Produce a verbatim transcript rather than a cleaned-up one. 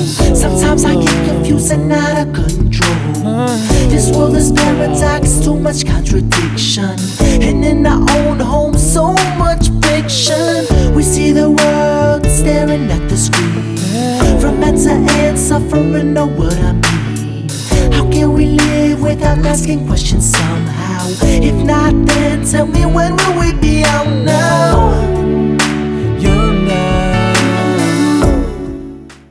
Sometimes I get confused and out of control. This world is paradox, too much contradiction, and in our own home, so much fiction. We see the world staring at the screen, from end to end, suffering, know what I mean. How can we live without asking questions somehow? If not, then tell me, when will we be